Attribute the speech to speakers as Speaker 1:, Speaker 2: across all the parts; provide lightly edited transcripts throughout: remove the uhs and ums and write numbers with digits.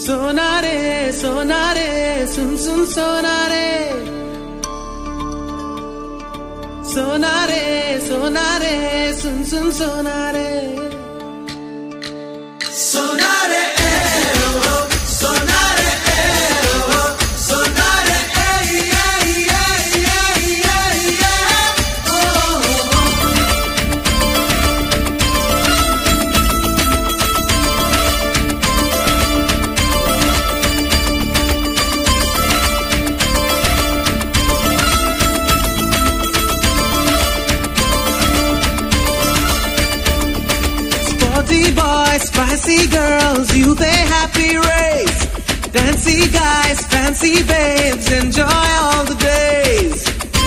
Speaker 1: Sonare Sonare soon soon Sonare Sonare Sonare soon soon Sonare Sonare Sonare Sonare Sporty boys, spicy girls, you they happy race. Dancy guys, fancy babes, enjoy all the days.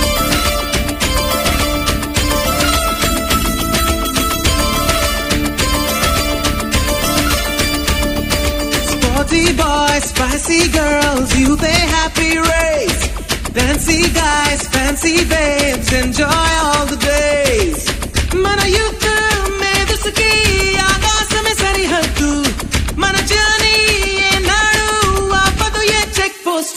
Speaker 1: Sporty boys, spicy girls, you they happy race. Dancy guys, fancy babes, enjoy all the days. Mana youth mein duski aagase sarihaddu mana journey enadu aapadu ye check post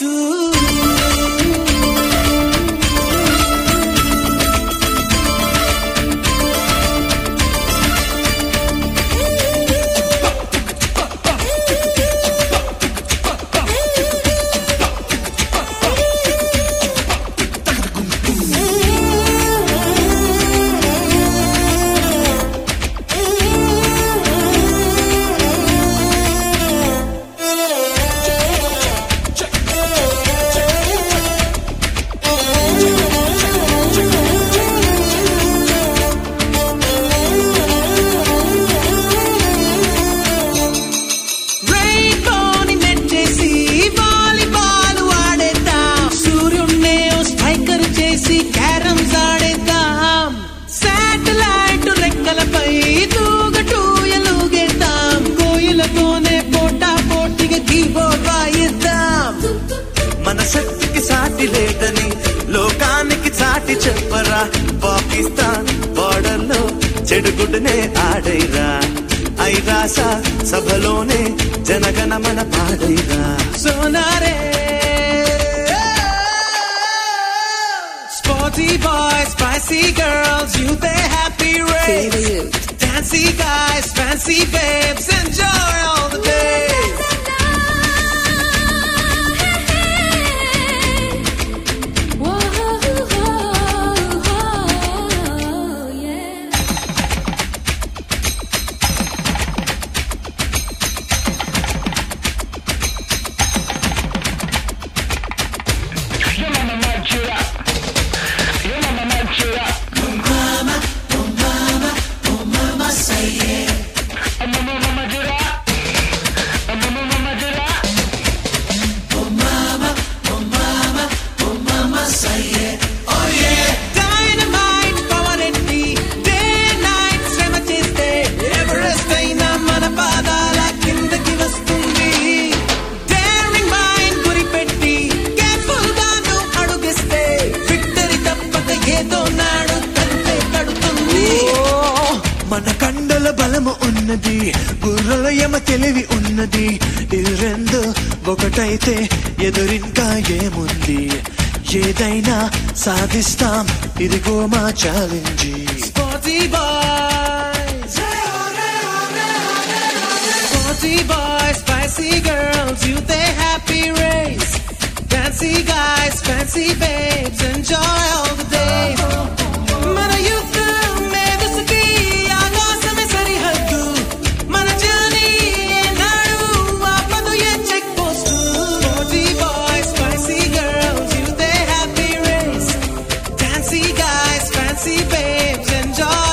Speaker 1: లోకానికి చాటి చెప్పరా Pakistan border లో చెడుగుడ్నే ఆడైరా ఐరాస సభలోనే జనగణమన పాడైరా సోనారే sporty boys spicy girls you they happy race dancy guys fancy babes enjoy all the days మన కండల బలము ఉన్నది గుర్రల యమ తెలివి ఉన్నది ఇది రెండు ఒకటైతే ఎదురింకా ఏముంది ఏదైనా సాధిస్తాం ఇదిగో మా challenge sporty boys sporty boys spicy girls you they happy race dancy guys fancy babes enjoy all the days మన యూత్ fancy babes enjoy